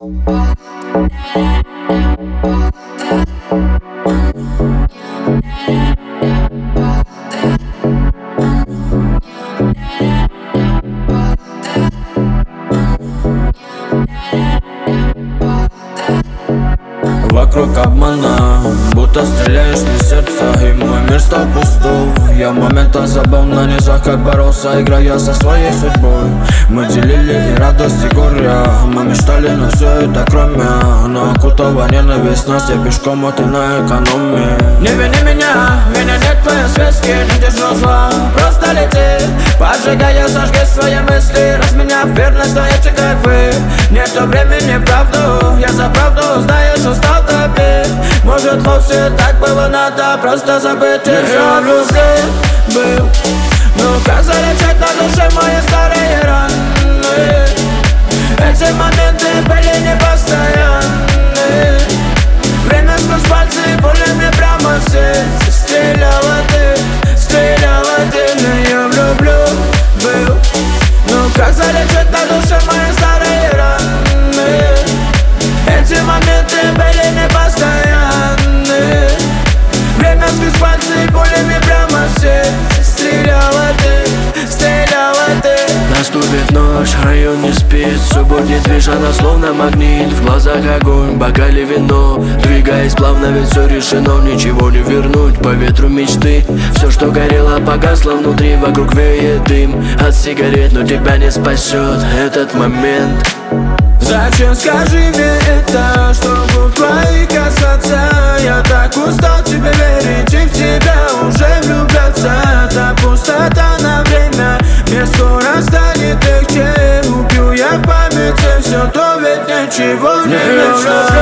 Вокруг обмана, будто стреляешь мне в сердце, и мой мир стал пустым. Я в моментах забыл на низах, как боролся, играя со своей судьбой. Мы делили и радость, и горе, мы мечтали на все это кроме. Но окутала ненависть нас, я пешком, а ты на экономии. Не вини меня, меня нет в твоей связке, не держу зла, просто лети. Поджигая, сожги свои мысли, разменяв верность, но эти кайфы. Нету времени, правду, я за правду, знаешь, устал топить. Может, вовсе так было надо, просто забыть и все влюблен был. Ну как залечать на душе мои старые раны? Эти моменты были непостоянны. Время сквозь пальцы пулями прямо в сердце. Стреляла ты, но я влюблен был. Ну как залечать на душе мои старые раны? Эти моменты были непостоянны. Время сквозь пальцы пулями прямо в сердце. Стреляла ты. Наступит ночь, район не спит, все будет движено, словно магнит. В глазах огонь, в бокале вино, двигаясь плавно, ведь все решено. Ничего не вернуть по ветру мечты. Все, что горело, погасло внутри. Вокруг веет дым от сигарет, но тебя не спасет этот момент. Зачем, скажи мне это, чтобы в твои касаться? Я так устал тебе верить и в тебя уже влюбляться. Эта пустота на время, мне скоро станет легче. Убью я в памяти все, то ведь ничего не мешает.